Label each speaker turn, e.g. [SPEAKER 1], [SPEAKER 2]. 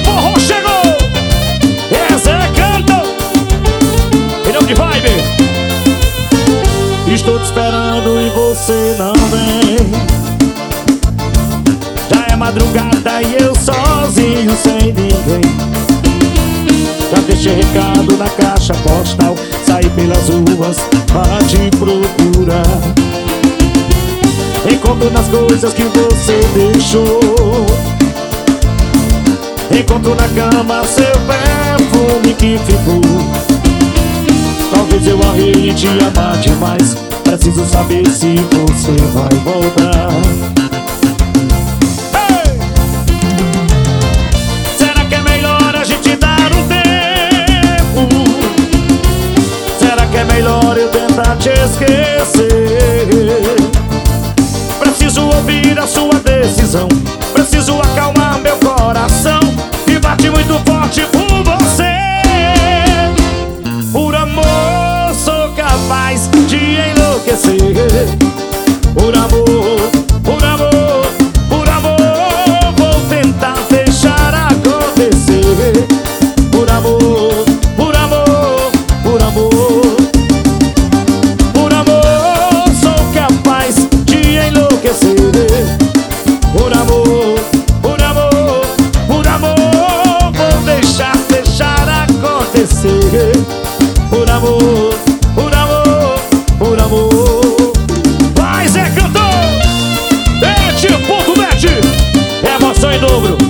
[SPEAKER 1] forró chegou. Zé Canto, em nome de Vibe. Estou te esperando e você não vem. Já é madrugada e eu sozinho sem ninguém. Já deixei recado na caixa postal, saí pelas ruas pra te procurar. Encontro nas coisas que você deixou. Encontro na cama seu perfume que ficou. Talvez eu arrei em te amar demais. Preciso saber se você vai voltar. Hey! Será que é melhor a gente dar um tempo? Será que é melhor eu tentar te esquecer? Preciso ouvir a sua decisão. Preciso acalmar meu coração, que bate muito forte por você. Por amor sou capaz de enlouquecer. Por amor, por amor, por amor vou tentar deixar acontecer. Por amor, por amor, por amor. Por amor sou capaz de enlouquecer. Por amor, por amor, por amor vou deixar acontecer. Por amor, por amor, por amor. Vai, Zé Cantor! Bet.net, emoção em dobro.